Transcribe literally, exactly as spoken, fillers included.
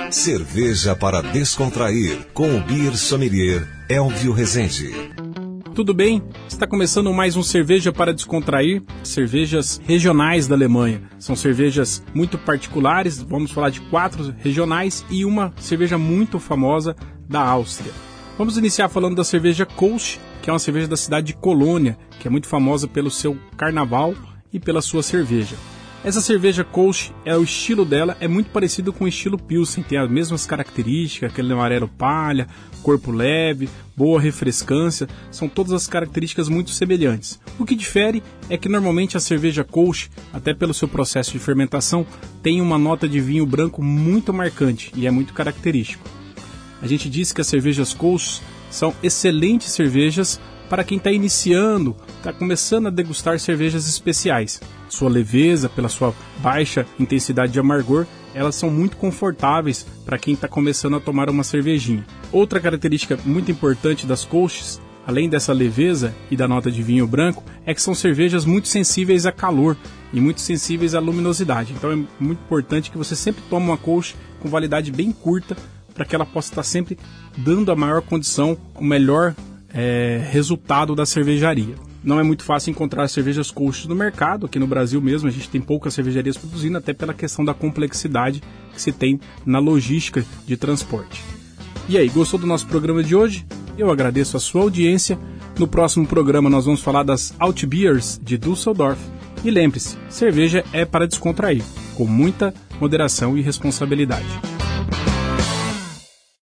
Cerveja para descontrair, com o Beer Sommelier Elvio Rezende. Tudo bem? Está começando mais um Cerveja para Descontrair, cervejas regionais da Alemanha. São cervejas muito particulares, vamos falar de quatro regionais e uma cerveja muito famosa da Áustria. Vamos iniciar falando da cerveja Kolsch, que é uma cerveja da cidade de Colônia, que é muito famosa pelo seu carnaval e pela sua cerveja. Essa cerveja Kolsch, é, o estilo dela é muito parecido com o estilo Pilsen, tem as mesmas características, aquele amarelo palha, corpo leve, boa refrescância, são todas as características muito semelhantes. O que difere é que normalmente a cerveja Kolsch, até pelo seu processo de fermentação, tem uma nota de vinho branco muito marcante e é muito característico. A gente diz que as cervejas Kolsch são excelentes cervejas para quem está iniciando, está começando a degustar cervejas especiais. Sua leveza, pela sua baixa intensidade de amargor, elas são muito confortáveis para quem está começando a tomar uma cervejinha. Outra característica muito importante das Kolschs, além dessa leveza e da nota de vinho branco, é que são cervejas muito sensíveis a calor e muito sensíveis à luminosidade. Então é muito importante que você sempre tome uma Kolsch com validade bem curta, para que ela possa estar sempre dando a maior condição, o melhor é, resultado da cervejaria. Não é muito fácil encontrar cervejas Kolsch no mercado, aqui no Brasil mesmo a gente tem poucas cervejarias produzindo, até pela questão da complexidade que se tem na logística de transporte. E aí, gostou do nosso programa de hoje? Eu agradeço a sua audiência. No próximo programa nós vamos falar das Altbiers de Düsseldorf. E lembre-se, cerveja é para descontrair, com muita moderação e responsabilidade.